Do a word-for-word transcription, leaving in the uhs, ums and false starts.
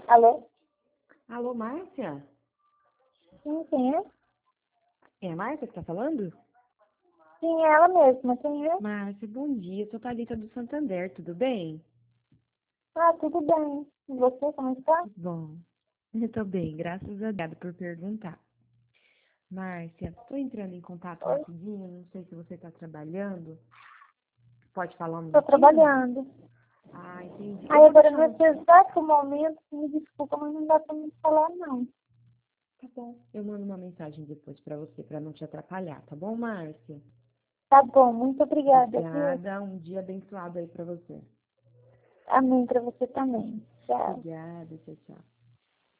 Alô? Alô, Márcia? Sim, quem é? É a Márcia que tá falando? Sim, é ela mesma, quem é? Márcia, bom dia. Eu sou Thalita do Santander, tudo bem? Ah, tudo bem. E você, como está? Bom, eu tô bem, graças a Deus por perguntar. Márcia, tô entrando em contato Oi? rapidinho, não sei se você tá trabalhando. Pode falar um Estou minutinho? trabalhando. Ah, entendi. Eu Aí vou agora deixar nesse no... exato momento, me desculpa, mas não dá para me falar, não. Tá bom, eu mando uma mensagem depois pra você, pra não te atrapalhar, tá bom, Márcia? Tá bom, muito obrigada, viu? Obrigada, um dia abençoado aí pra você. Amém para você também. Tchau. Obrigada, tchau, tchau.